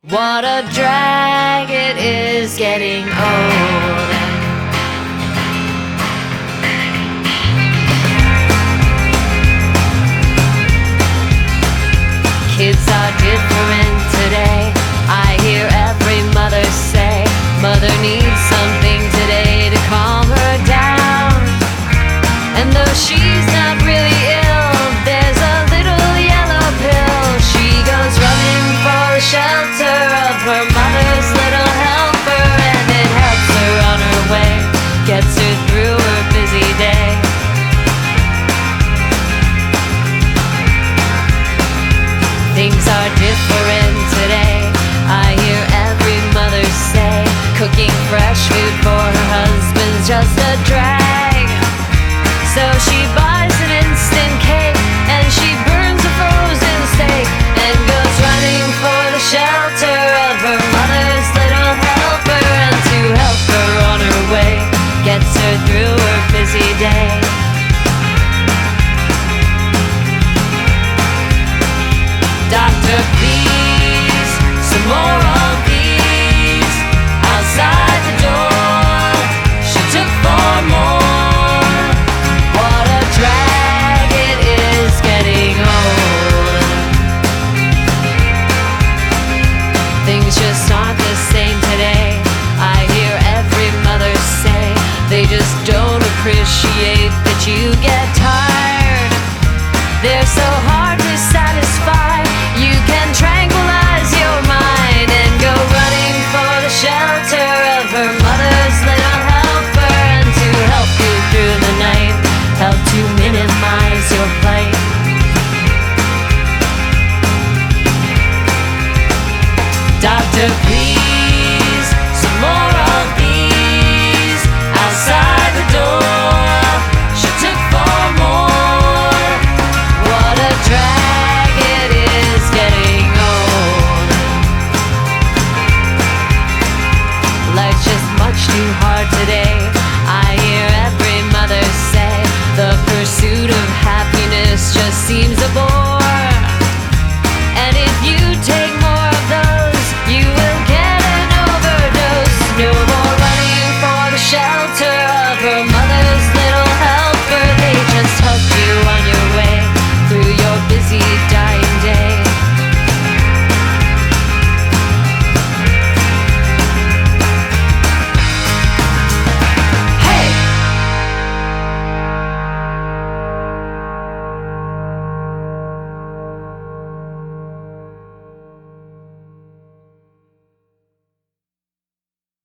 What a drag it is getting old. Kids are different today. I hear every mother say, mother needs something today to calm her down. And though she's not really ill, there's a little yellow pill. She goes running for the shelter of her mother's little helper, and it helps her on her way, gets her through her busy day. Things are different today. I hear every mother say, cooking fresh food for her husband's just a drag. So she buys an instant cake and she burns a frozen steak and goes running for the shelter of her mother's little helper, and to help her on her way gets her through her busy day. Doctor, please, some more of these. Outside the door, she took 4 more. What a drag it is getting old. Things just aren't the same today. I hear every mother say, they just don't appreciate that you get tired. They're so hard to satisfy. You can tranquilize your mind and go running for the shelter of her mother's little helper, and to help you through the night, help to minimize your plight. Doctor, please.